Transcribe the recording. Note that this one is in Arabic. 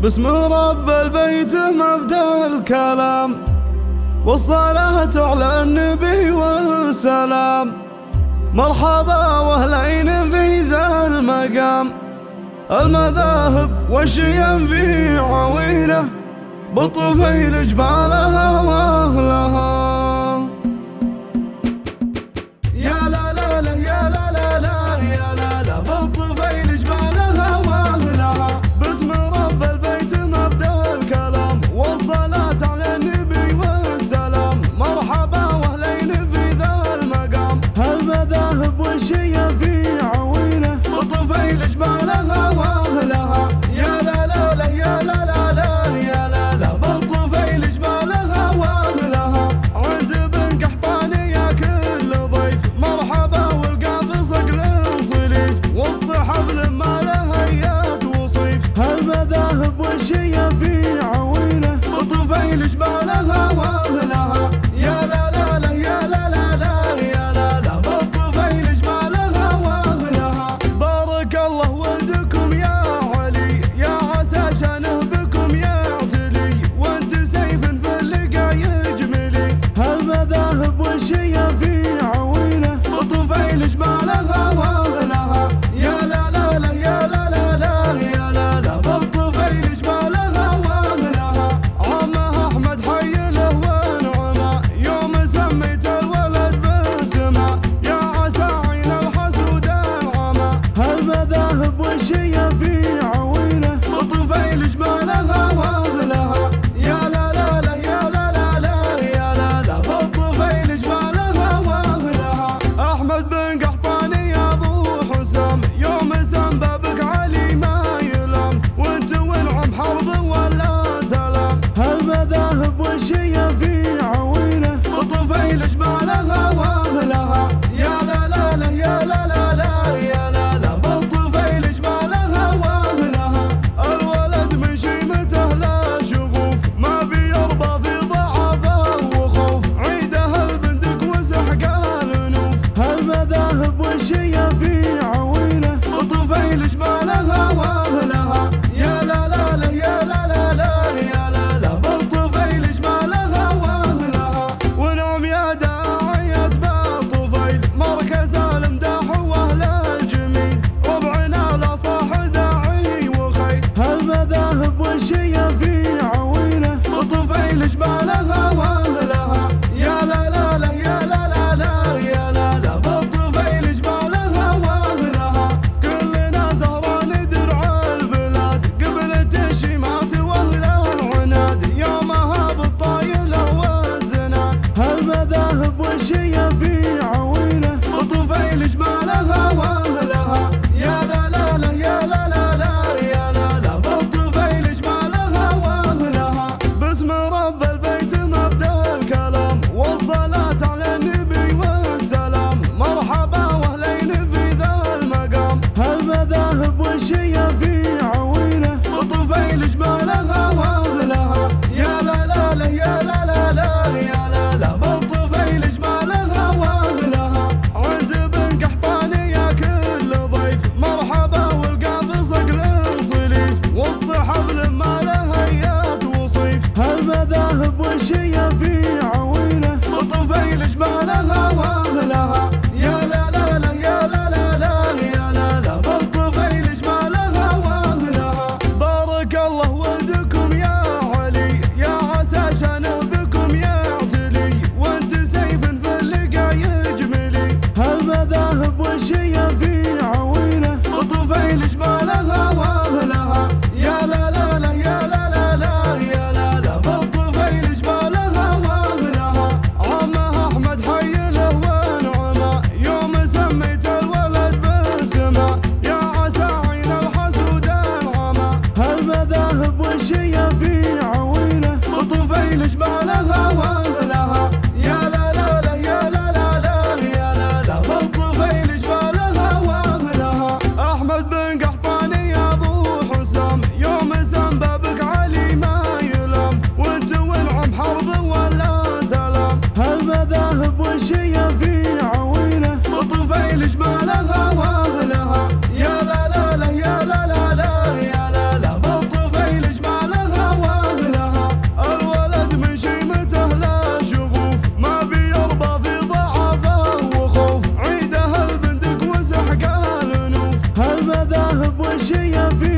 باسم رب البيت مبدأ الكلام، والصلاة على النبي والسلام. مرحبا واهلين في ذا المقام، المذاهب والشيم في عوينه، بالطفيل جبالها واهلها. يا لا لا لا يا لا لا لا يا لا لا، بالطفيل جبالها واهلها. باسم رب البيت مبدأ الكلام، والصلاة على النبي والسلام. مرحبا واهلين في ذا المقام، المذاهب والشيم في عوينه، بالطفيل جبالها واهلها. يا لا لا لا يا لا لا لا يا لا لا، بالطفيل جبالها واهلها. عند بن قحطاني يا كل ضيف، مرحبا والقاف صقل صليف، وسط حفل ما له هيات وصيف، المذاهب والشيم في عوينه، بالطفيل جبالها واهلها. يا لا لا لا يا لا لا لا يا لا لا، بالطفيل جبالها واهلها. بارك الله ولدكم يا علي، يا عسى شانه بكم يعتلي، وانت سيف في اللقا يجملي، المذاهب والشيم في عوينه، بالطفيل جبالها واهلها. يا لا لا لا يا لا لا لا يا لا لا، بالطفيل جبالها واهلها. عمه احمد حي له ونعمه، يوم سميت الولد باسمه، يا عسى عين الحسود العمى، المذاهب والشيم في عوينه، بالطفيل جبالها واهلها. يا لا لا لا يا لا لا لا يا لا لا، بالطفيل جبالها واهلها. احمد بن قحطاني يا ابو حسام، يوم سم بابك علي ما يلام، وانت ونعم حرب ولا سلام، المذاهب والشيم في عوينه، بالطفيل جبالها واهلها. يا لا لا لا يا لا لا لا يا لا لا، بالطفيل جبالها واهلها. وحشية في